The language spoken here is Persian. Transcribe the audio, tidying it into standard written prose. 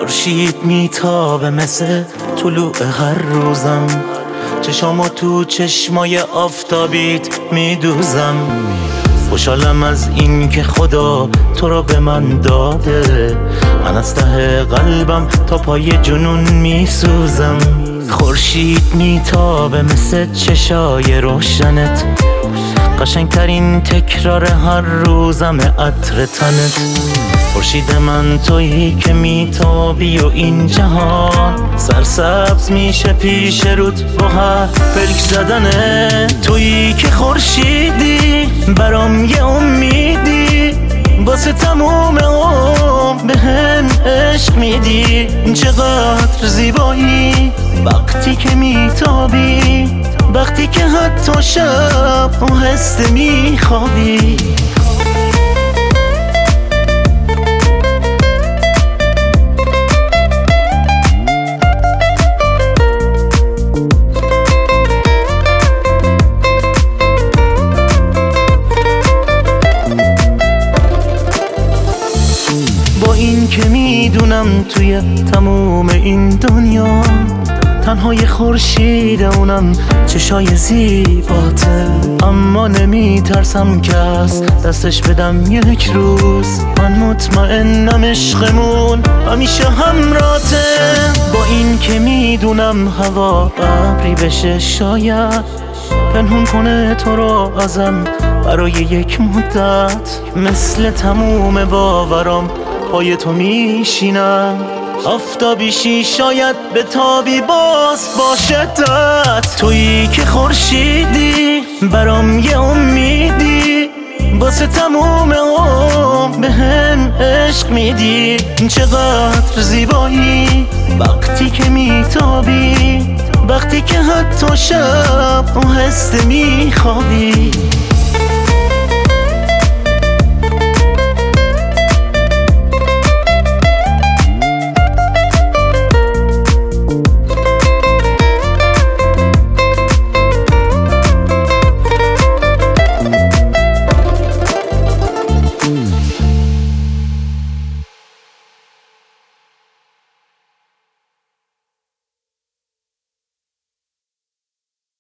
خورشید میتابه مثل طلوع هر روزم، چشامو تو چشمای آفتابیت میدوزم. خوشحالم از این که خدا تو رو به من داده، من از ته قلبم تا پای جنون میسوزم. خورشید میتابه مثل چشای روشنت، قشنگترین تکرار هر روزم عطر تنت. خورشید من تویی که میتابی و این جهان سرسبز میشه پیش رود با هر پلک زدنه. تویی که خورشیدی برام یه امیدی، واسه تموم عمر بهم عشق میدی. چقدر زیبایی وقتی که میتابی، وقتی که حتی شب آهسته میخوابی. با این که میدونم توی تموم این دنیا تنهای خورشید اونم چشای زیباته، اما نمیترسم که از دستش بدم یک روز. من مطمئنم عشقمون همیشه همراته. با این که میدونم هوا ابری بشه شاید پنهون کنه تو رو ازم برای یک مدت، مثل تموم باورام پای تو میشینم. آفتابیشی شاید به تابی باز باشدت. تویی که خورشیدی برام یه امیدی، واسه تموم عمر بهم عشق میدی. چقدر زیبایی وقتی که میتابی، وقتی که حتی شب آهسته میخوابی.